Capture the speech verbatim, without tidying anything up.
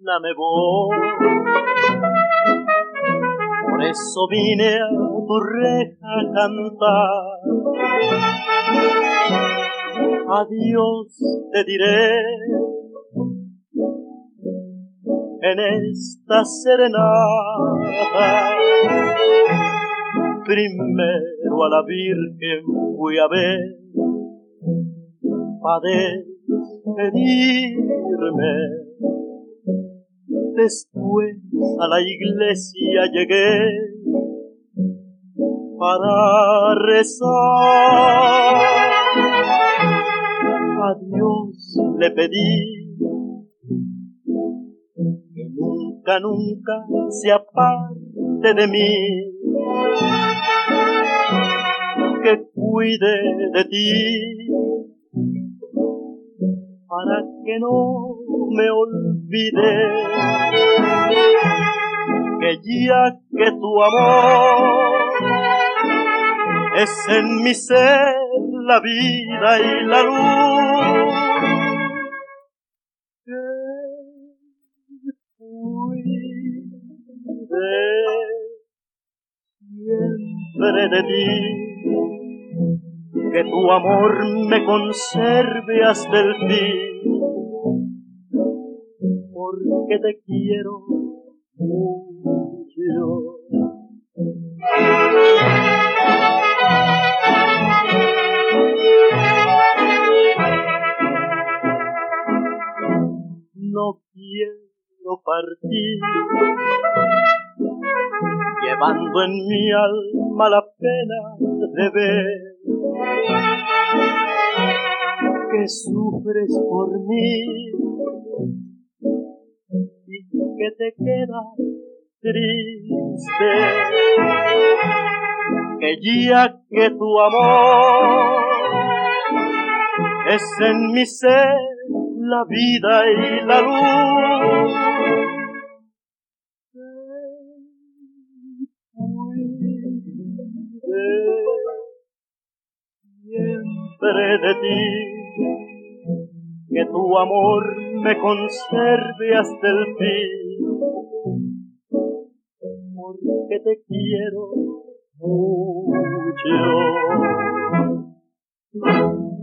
mañana me voy. Por eso vine a tu reja a cantar. Adiós te diré en esta serenata. Primero a la Virgen fui a ver pa' despedirme. Después a la iglesia llegué para rezar. A Dios le pedí que nunca, nunca se aparte de mí, que cuide de ti, para que no me olvide, que ya que tu amor es en mi ser la vida y la luz, que cuide siempre de ti, que tu amor me conserve hasta el fin, porque te quiero mucho. No quiero partir, llevando en mi alma la pena de ver que sufres por mí y que te quedas triste, que ya que tu amor es en mi ser la vida y la luz, siempre de ti, que tu amor me conserve hasta el fin, porque te quiero mucho.